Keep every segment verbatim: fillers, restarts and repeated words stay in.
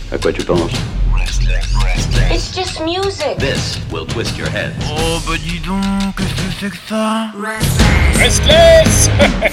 À quoi tu penses? It's just music. This will twist your head. Oh bah dis donc, qu'est-ce que c'est que ça? Restless.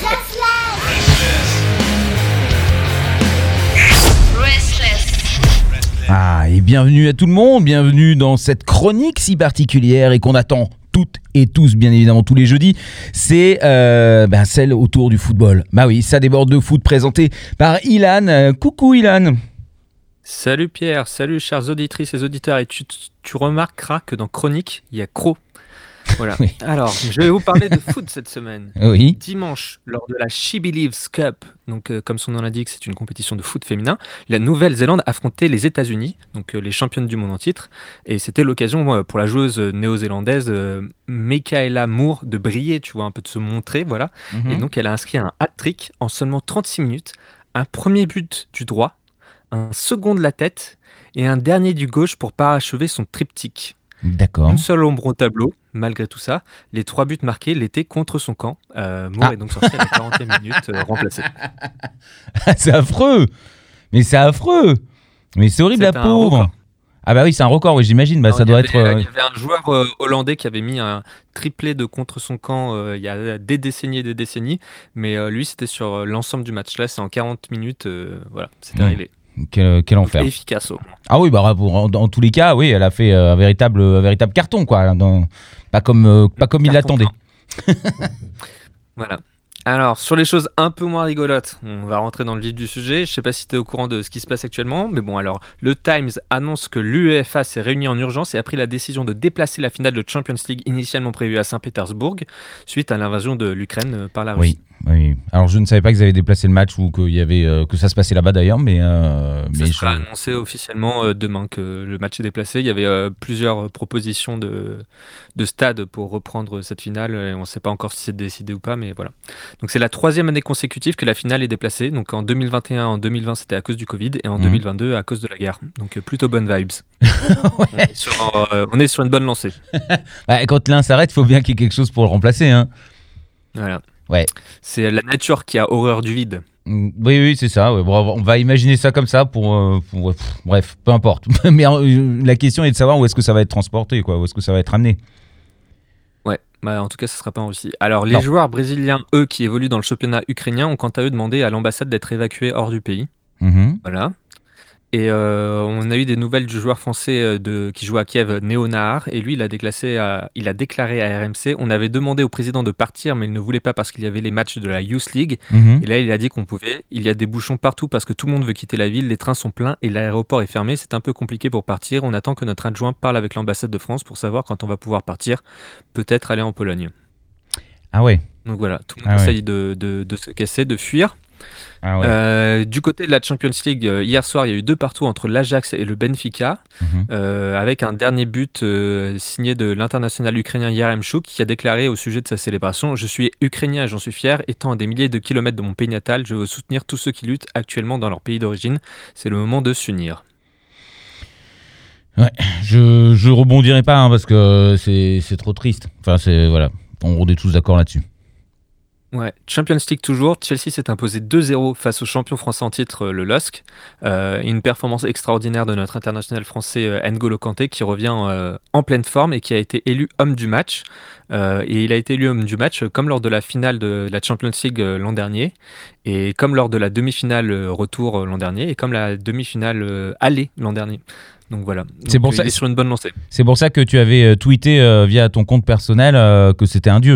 Restless. Ah, et bienvenue à tout le monde, bienvenue dans cette chronique si particulière et qu'on attend toutes et tous, bien évidemment, tous les jeudis, c'est euh, ben, celle autour du football. Bah oui, ça déborde de foot, présenté par Ilan. Euh, coucou Ilan. Salut Pierre, salut chers auditrices et auditeurs. Et tu, tu remarqueras que dans Chronique, il y a Cro. Voilà. Oui. Alors, je vais vous parler de foot cette semaine. Oui. Dimanche, lors de la She Believes Cup, donc euh, comme son nom l'indique, c'est une compétition de foot féminin, la Nouvelle-Zélande affrontait les États-Unis, donc euh, les championnes du monde en titre, et c'était l'occasion euh, pour la joueuse néo-zélandaise euh, Michaela Moore de briller, tu vois, un peu de se montrer, voilà. Mm-hmm. Et donc elle a inscrit un hat-trick en seulement trente-six minutes, un premier but du droit, un second de la tête et un dernier du gauche pour parachever son triptyque. D'accord. Une seule ombre au tableau, malgré tout ça. Les trois buts marqués l'étaient contre son camp. Euh, Moore ah. est donc sorti à la quarantième minute, euh, remplacé. C'est affreux. Mais c'est affreux. Mais c'est horrible, c'est la pauvre. Ah bah oui, c'est un record, oui, j'imagine. Bah, non, ça doit avait, être. Euh... Il y avait un joueur euh, hollandais qui avait mis un triplé de contre son camp euh, il y a des décennies et des décennies. Mais euh, lui, c'était sur euh, l'ensemble du match. Là, c'est en quarante minutes. Euh, voilà, c'était mmh. réglé. Quel, quel enfer. Efficace au moins. Ah oui, bah, en, en tous les cas, oui, elle a fait euh, un, véritable, un véritable carton, quoi. Dans, pas comme, euh, pas comme il l'attendait. Voilà. Alors, sur les choses un peu moins rigolotes, on va rentrer dans le vif du sujet. Je ne sais pas si tu es au courant de ce qui se passe actuellement, mais bon, alors, le Times annonce que l'UEFA s'est réunie en urgence et a pris la décision de déplacer la finale de Champions League initialement prévue à Saint-Pétersbourg suite à l'invasion de l'Ukraine par la Russie. Oui. Oui, alors je ne savais pas qu'ils avaient déplacé le match ou qu'il y avait, euh, que ça se passait là-bas d'ailleurs, mais... Euh, ça mais sera je... annoncé officiellement euh, demain que le match est déplacé. Il y avait euh, plusieurs propositions de, de stades pour reprendre cette finale et on ne sait pas encore si c'est décidé ou pas, mais voilà. Donc c'est la troisième année consécutive que la finale est déplacée. Donc en deux mille vingt et un, en deux mille vingt c'était à cause du Covid et en mmh. deux mille vingt-deux à cause de la guerre. Donc euh, plutôt bonnes vibes. Ouais. on, est sur, euh, on est sur une bonne lancée. Bah, quand l'un s'arrête, il faut bien qu'il y ait quelque chose pour le remplacer. Hein. Voilà. Ouais. C'est la nature qui a horreur du vide. Oui, oui, c'est ça. Ouais. Bon, on va imaginer ça comme ça pour, euh, pour pff, bref, peu importe. Mais euh, la question est de savoir où est-ce que ça va être transporté, quoi, où est-ce que ça va être amené. Ouais, bah, en tout cas, ça sera pas en Russie. Alors, les non. joueurs brésiliens, eux, qui évoluent dans le championnat ukrainien, ont quant à eux demandé à l'ambassade d'être évacués hors du pays. Mm-hmm. Voilà. Et euh, on a eu des nouvelles du joueur français de, qui joue à Kiev, Néo Nahar, et lui, il a, déclassé à, il a déclaré à R M C, on avait demandé au président de partir, mais il ne voulait pas parce qu'il y avait les matchs de la Youth League, mmh. et là, il a dit qu'on pouvait, il y a des bouchons partout parce que tout le monde veut quitter la ville, les trains sont pleins et l'aéroport est fermé, c'est un peu compliqué pour partir, on attend que notre adjoint parle avec l'ambassade de France pour savoir quand on va pouvoir partir, peut-être aller en Pologne. Ah ouais. Donc voilà, tout le monde ah essaye ouais. de, de, de se casser, de fuir. Ah ouais. euh, du côté de la Champions League, euh, hier soir, il y a eu deux partout entre l'Ajax et le Benfica, mmh. euh, avec un dernier but euh, signé de l'international ukrainien Yaremchuk, qui a déclaré au sujet de sa célébration « Je suis ukrainien et j'en suis fier. Étant à des milliers de kilomètres de mon pays natal, je veux soutenir tous ceux qui luttent actuellement dans leur pays d'origine. C'est le moment de s'unir. » Ouais, je je rebondirai pas hein, parce que c'est c'est trop triste. Enfin c'est voilà, on est tous d'accord là-dessus. Ouais, Champions League toujours, Chelsea s'est imposé deux zéro face au champion français en titre, le L O S C. Euh, une performance extraordinaire de notre international français euh, N'Golo Kanté qui revient euh, en pleine forme et qui a été élu homme du match. Euh, et il a été élu homme du match euh, comme lors de la finale de la Champions League euh, l'an dernier, et comme lors de la demi-finale euh, retour euh, l'an dernier, et comme la demi-finale euh, aller l'an dernier. Donc voilà, donc, c'est pour il ça, est sur une bonne lancée. C'est pour ça que tu avais tweeté euh, via ton compte personnel euh, que c'était un dieu.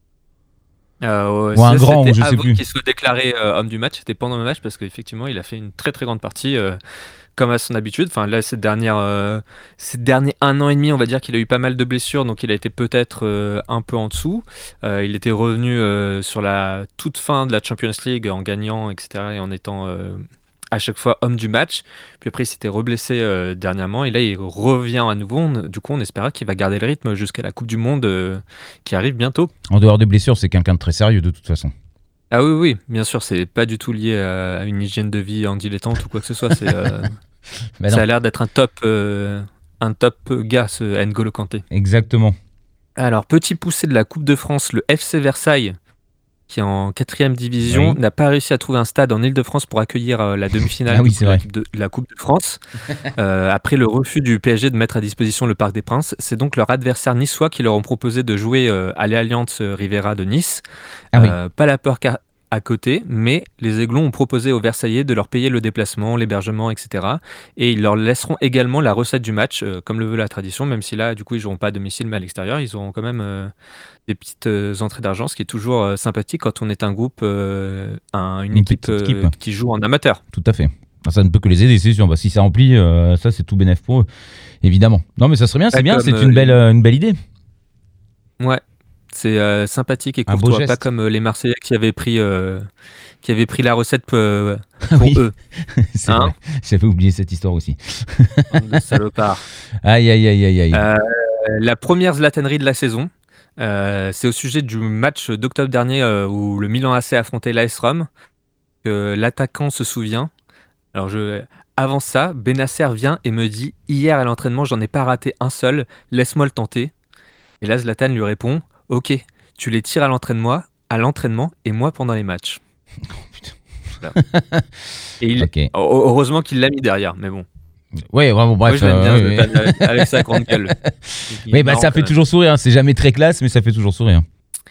Euh, ou un grand, ou je sais plus. Qu'il soit déclaré euh, homme du match, c'était pendant le match parce qu'effectivement il a fait une très très grande partie euh, comme à son habitude. Enfin là ces dernières, euh, ces derniers un an et demi, on va dire qu'il a eu pas mal de blessures, donc il a été peut-être euh, un peu en dessous. Euh, il était revenu euh, sur la toute fin de la Champions League en gagnant, et cetera et en étant euh, à chaque fois homme du match. Puis après il s'était reblessé euh, dernièrement et là il revient à nouveau. On, du coup on espéra qu'il va garder le rythme jusqu'à la Coupe du Monde euh, qui arrive bientôt. En dehors des blessures, c'est quelqu'un de très sérieux de toute façon. Ah oui oui, bien sûr, c'est pas du tout lié à une hygiène de vie en dilettante ou quoi que ce soit. C'est, euh, bah ça a l'air d'être un top, euh, un top gars, ce N'Golo Kanté. Exactement. Alors petit poussé de la Coupe de France, le F C Versailles qui est en quatrième division, oui. n'a pas réussi à trouver un stade en Île-de-France pour accueillir euh, la demi-finale Ah oui, de, c'est la, vrai. de la Coupe de France. euh, après le refus du P S G de mettre à disposition le Parc des Princes, c'est donc leur adversaire niçois qui leur ont proposé de jouer euh, à l'Allianz Riviera de Nice. Ah oui. Euh, pas la peur car à côté, mais les Aiglons ont proposé aux Versaillais de leur payer le déplacement, l'hébergement, et cetera. Et ils leur laisseront également la recette du match, euh, comme le veut la tradition, même si là, du coup, ils joueront pas à domicile, mais à l'extérieur, ils auront quand même euh, des petites euh, entrées d'argent, ce qui est toujours euh, sympathique quand on est un groupe, euh, un- une, Une équipe, petite euh, équipe. qui joue en amateur. Tout à fait. Enfin, ça ne peut que les aider, c'est sûr. Bah, si ça remplit, euh, ça c'est tout bénef pour eux, évidemment. Non, mais ça serait bien, c'est Pas bien, comme, c'est euh, une belle, euh, une belle idée. Ouais, c'est euh, sympathique et Un beau courtois, geste. pas comme euh, les Marseillais qui avaient pris, euh, qui avaient pris la recette euh, Ah pour oui. eux. C'est Hein vrai. J'avais oublié cette histoire aussi. Bande de salopards. Aïe, aïe, aïe, aïe, aïe. Euh, la première zlatanerie de la saison, euh, c'est au sujet du match d'octobre dernier euh, où le Milan A C affrontait l'A S Rome. Que l'attaquant se souvient. Alors je, avant ça, Benasser vient et me dit « Hier à l'entraînement, j'en ai pas raté un seul, laisse-moi le tenter. » Et là, Zlatan lui répond « Ok, tu les tires à l'entraînement, à l'entraînement et moi pendant les matchs. » Voilà. Et il, Ok. heureusement qu'il l'a mis derrière, mais bon. Ouais, vraiment, Moi, bref. je l'aime bien, euh, ouais, Zlatan, avec, avec sa grande gueule. Il est Oui, bah, marrant ça quand fait même. toujours sourire. hein. C'est jamais très classe, mais ça fait toujours sourire.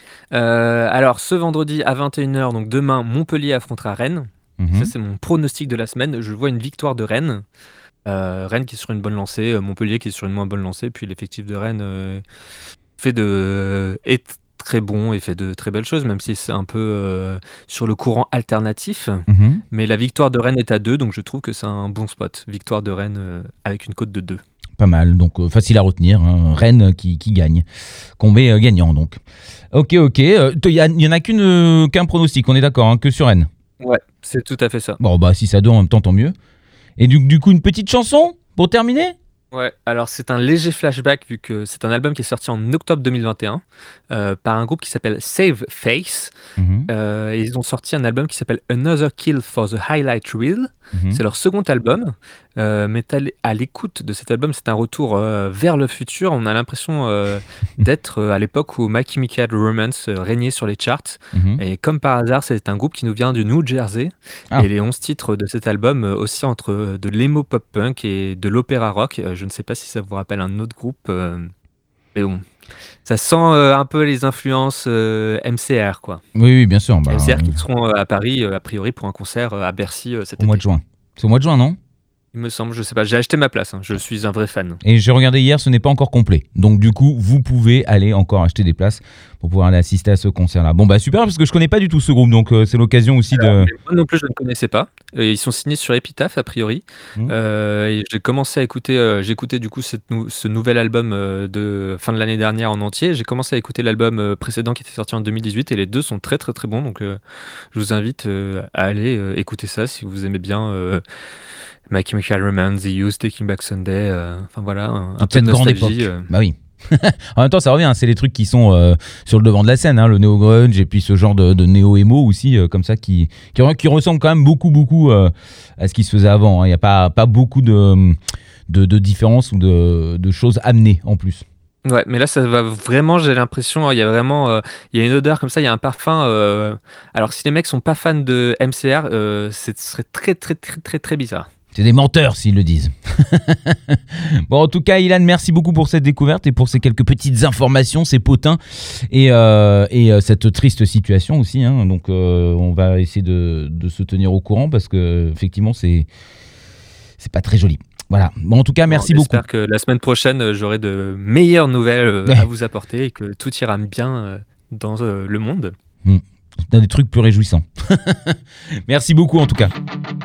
Euh, alors, ce vendredi à vingt et une heures, donc demain, Montpellier affrontera Rennes. Mhm. Ça, c'est mon pronostic de la semaine. Je vois une victoire de Rennes. Euh, Rennes qui est sur une bonne lancée, euh, Montpellier qui est sur une moins bonne lancée. Puis l'effectif de Rennes euh, fait de, est très bon et fait de très belles choses, même si c'est un peu euh, sur le courant alternatif. Mhm. Mais la victoire de Rennes est à deux, donc je trouve que c'est un bon spot. Victoire de Rennes euh, avec une cote de deux. Pas mal, donc euh, facile à retenir. hein. Rennes qui, qui gagne. Qu'on met euh, gagnant, donc. Ok, ok. Il n'y en a qu'une, euh, qu'un pronostic, on est d'accord, hein, que sur Rennes. Ouais, c'est tout à fait ça. Bon, bah, si ça donne en même temps, tant mieux. Et du, du coup, une petite chanson pour terminer. Ouais, alors c'est un léger flashback vu que c'est un album qui est sorti en octobre deux mille vingt et un euh, par un groupe qui s'appelle Save Face. Mhm. Euh, et ils ont sorti un album qui s'appelle Another Kill for the Highlight Reel. Mhm. C'est leur second album. Euh, mais à l'é- à l'écoute de cet album, c'est un retour euh, vers le futur. On a l'impression euh, d'être euh, à l'époque où My Chemical Romance euh, régnait sur les charts. Mhm. Et comme par hasard, c'est un groupe qui nous vient du New Jersey. Ah. Et les onze titres de cet album euh, aussi entre euh, de l'emo pop punk et de l'opéra rock. Euh, je ne sais pas si ça vous rappelle un autre groupe. euh, mais bon, ça sent euh, un peu les influences euh, M C R, quoi. Oui, oui, bien sûr. Bah, M C R euh, qui seront euh, à Paris, euh, a priori, pour un concert euh, à Bercy euh, cet au mois de été. juin. C'est au mois de juin, non? Il me semble, je sais pas. J'ai acheté ma place. hein. Je suis un vrai fan. Et j'ai regardé hier, ce n'est pas encore complet. Donc du coup, vous pouvez aller encore acheter des places pour pouvoir aller assister à ce concert-là. Bon bah super, parce que je connais pas du tout ce groupe, donc euh, c'est l'occasion aussi de... Mais moi non plus, je ne connaissais pas. Euh, ils sont signés sur Epitaph, a priori. Mmh. Euh, et j'ai commencé à écouter, euh, j'ai écouté du coup cette nou- ce nouvel album euh, de fin de l'année dernière en entier. J'ai commencé à écouter l'album euh, précédent qui était sorti en deux mille dix-huit et les deux sont très très très bons. Donc euh, je vous invite euh, à aller euh, écouter ça si vous aimez bien euh, My Chemical Romance, The Used, Taking Back Sunday. euh, Enfin voilà, un, un Toute peu de cette grande époque. nostalgie. euh. Bah oui. En même temps, ça revient, hein, c'est les trucs qui sont euh, sur le devant de la scène, hein, le néo-grunge et puis ce genre de, de néo-émo aussi, euh, comme ça, qui, qui, re- qui ressemble quand même beaucoup, beaucoup euh, à ce qui se faisait avant. Il n'y a pas, pas beaucoup de, de, de différences ou de, de choses amenées en plus. Ouais, mais là, ça va vraiment, j'ai l'impression, il y a vraiment, euh, il y a une odeur comme ça, il y a un parfum. euh, Alors, si les mecs sont pas fans de M C R, euh, ce serait très, très, très, très, très bizarre. C'est des menteurs s'ils le disent. Bon, en tout cas, Ilan, merci beaucoup pour cette découverte et pour ces quelques petites informations, ces potins et, euh, et euh, cette triste situation aussi. Hein. Donc, euh, on va essayer de, de se tenir au courant parce que effectivement, c'est c'est pas très joli. Voilà. Bon, en tout cas, merci Bon, beaucoup. J'espère que la semaine prochaine, euh, j'aurai de meilleures nouvelles euh, Ouais. à vous apporter et que tout ira bien euh, dans euh, le monde. Dans des trucs plus réjouissants. Merci beaucoup en tout cas.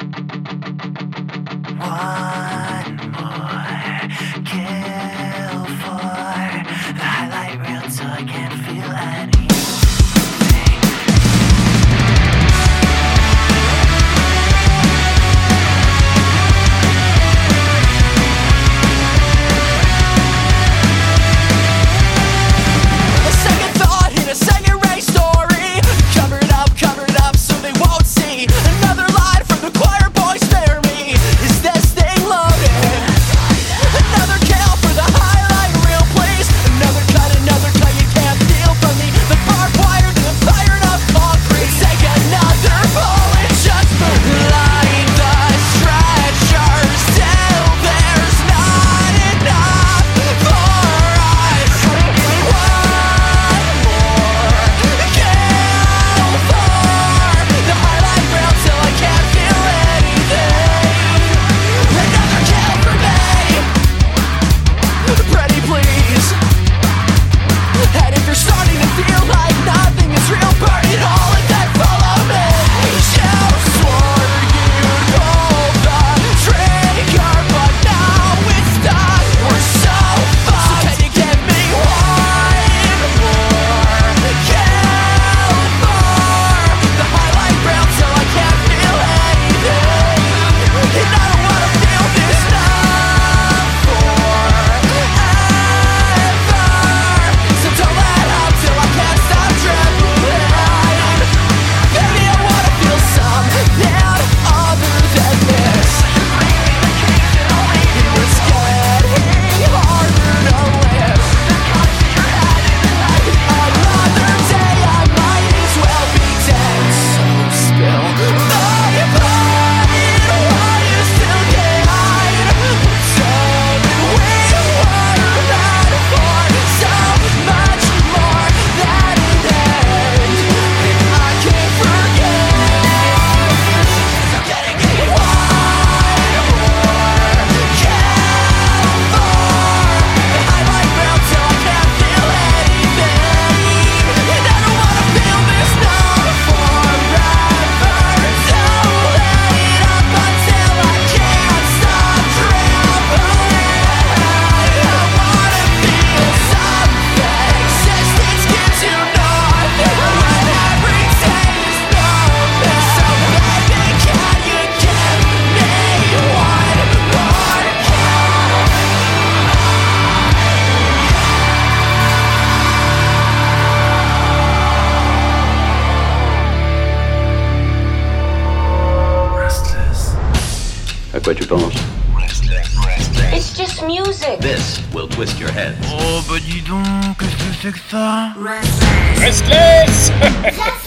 One more kill for the highlight reel till I can't feel anything. A second thought in a second race story. Cover it up, cover it up so they won't see another line from the À quoi tu penses? It's just music. This will twist your head. Oh bah dis donc, qu'est-ce que c'est que ça? Restless